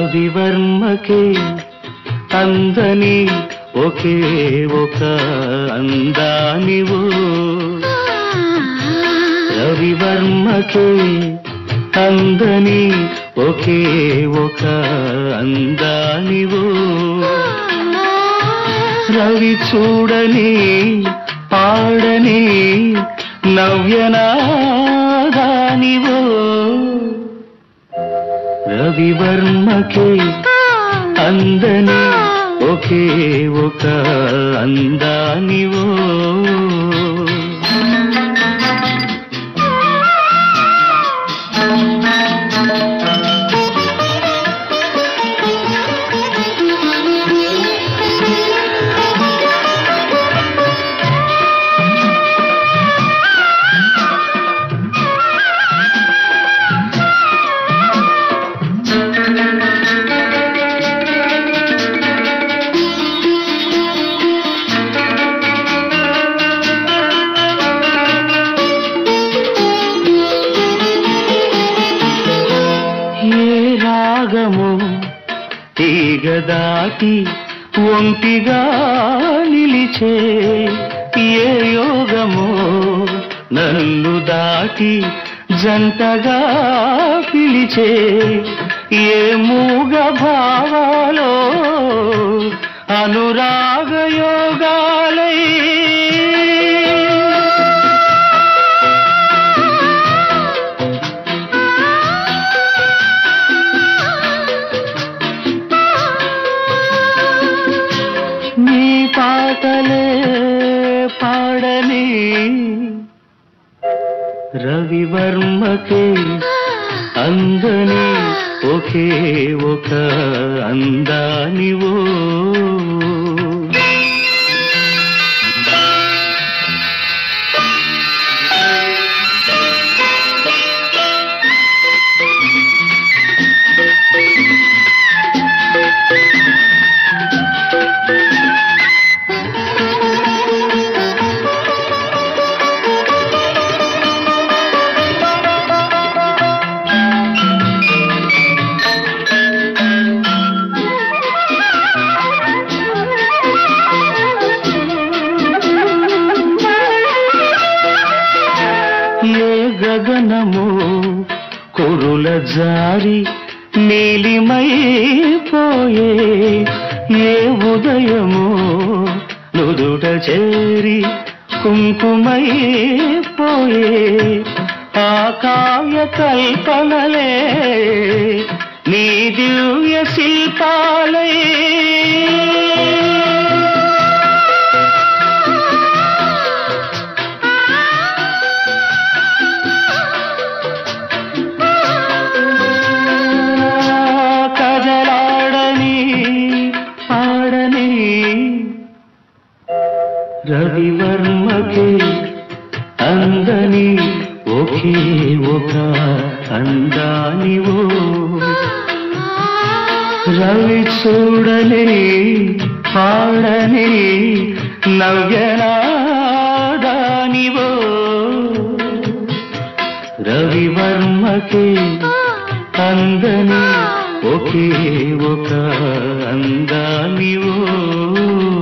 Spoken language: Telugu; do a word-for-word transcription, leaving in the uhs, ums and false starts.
రవివర్మకే అందని ఒకే ఒక అందానివో రవివర్మకే అందని ఒకే ఒక అందానివో రవి చూడని పాడని నవ్యనాదానివో రవివర్మకే అందని ఒకే ఒక అందానివో తీగ దాటి ఒంటిగా నిలిచే ఏ యోగమో నన్ను దాటి జంటగా పిలిచే ఏ మూగ భావాలో అనురాగ యోగాలై పాటలే పాడని రవివర్మకే అందని ఒకే ఒక అందానివో గగనము కురుల జారి నీలిమైపోయే ఏ ఉదయమో నుదుట చేరి కుంకుమైపోయే ఆ కావ్య కల్పనలే నీ దివ్య శిల్పాలే రవివర్మకే అందని ఒకే ఒక అందానివో రవి చూడని పాడని నవ్యనాదానివో రవివర్మకే అందని ఒకే ఒక అందానివో